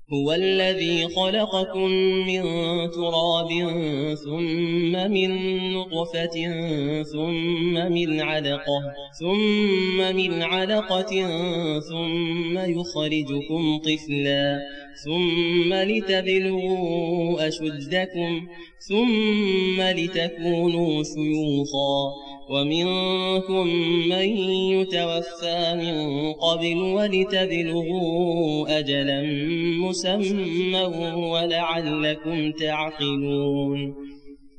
هو الذي خلقكم من تراب ثم من نطفة ثم من علقة ثم يخرجكم طفلا ثم لتبلغوا أشدكم ثم لتكونوا شيوخا ومنكم من يتوفى من قبل ولتبلغوا أجلا مسمى ولعلكم تعقلون